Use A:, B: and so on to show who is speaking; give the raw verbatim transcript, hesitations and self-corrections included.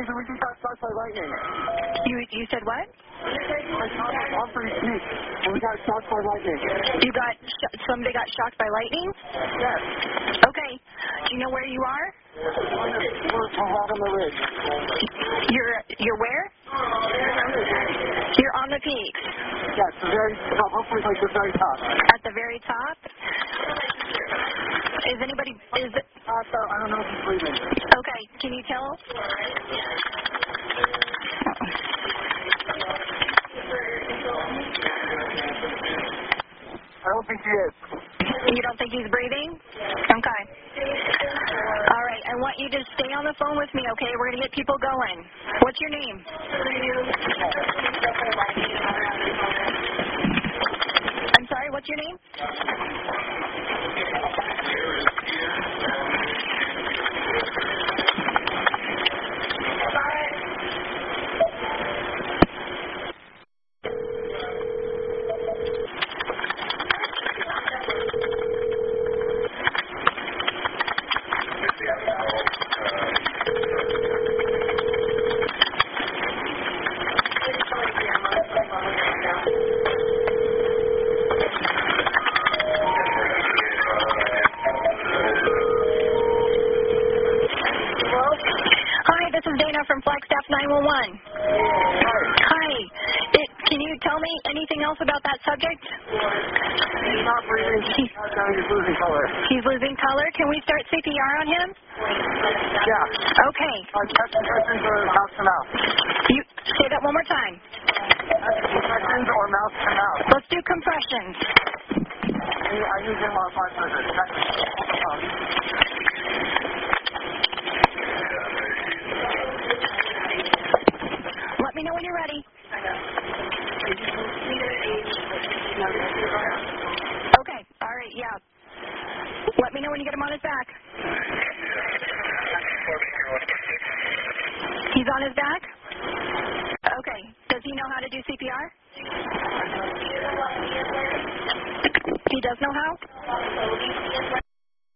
A: reason we just got struck by lightning.
B: You you said what?
A: I'm pretty sneak, and we got struck by lightning.
B: You got sh- somebody got shocked by lightning?
A: Yes.
B: Okay. Do you know where you are?
A: We're out on the ridge.
B: You're you're where? You're on the peaks.
A: Yes, the very top. Hopefully, like the very top.
B: At the very top. Is anybody is it?
A: Uh, so I don't know if he's breathing.
B: Okay. Can you tell?
A: I don't think he is.
B: You don't think he's breathing? Okay. All right. I want you to stay on the phone with me, okay? We're going to get people going. What's your name? I'm sorry, what's your name? From Flagstaff nine one one. Hi. It, can you tell me anything else about that subject?
A: He's not breathing. He's, he's losing color.
B: He's losing color. Can we start C P R on him?
A: Yeah.
B: Okay.
A: Uh, chest compressions or mouth to mouth?
B: You say that one more time.
A: Chest compressions or mouth to mouth?
B: Let's do compressions.
A: I use him on five hundred.
B: Let me know when you're ready. Okay. All right. Yeah. Let me know when you get him on his back. He's on his back? Okay. Does he know how to do C P R? He does know how?